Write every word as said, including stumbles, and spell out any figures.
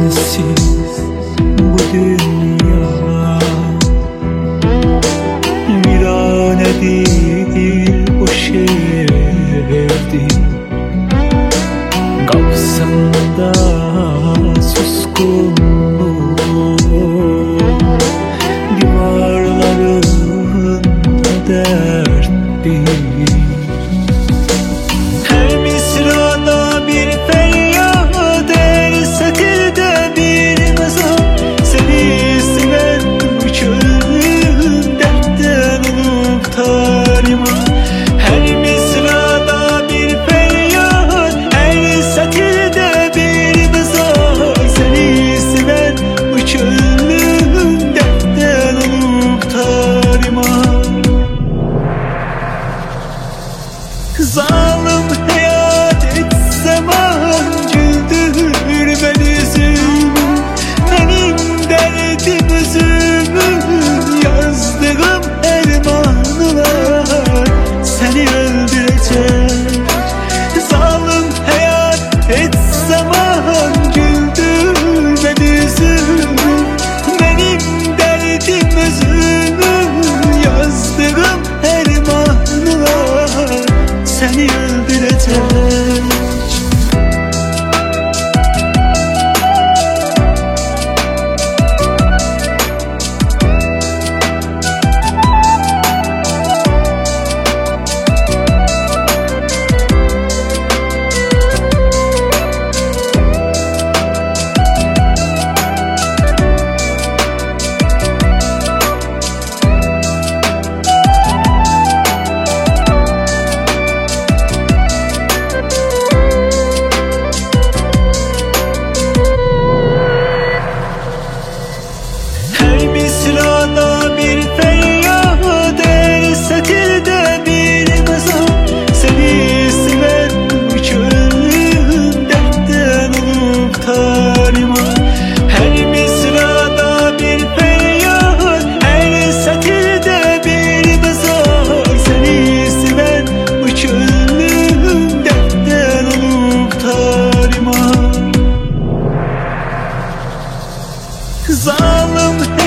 sensiz bu dünya virane değil, o şehirdi. Kapsamda suskunluğu, divarlarında dertli. Her misrada bir feryat, her satirde bir mezar. Seni seven bu çölün dertten olup tarima. Her misrada bir feryat, her satirde bir mezar. Seni seven bu çölün dertten olup tarima. Zalim hayat et zaman güldür ben yüzümü. Benim derdim üzümü, yazdığım ermanlar seni öldürecek. Zalim hayat et zaman güldür ben yüzümü. Benim derdim üzümü, yazdığım ermanlar seni öldürecek. Sırada bir feryat, her satirde bir mezar. Seni seven bu çölün dertten olup tarima. Her misrada bir feryat, her satirde bir mezar. Seni seven bu çölün dertten olup tarima. Zalim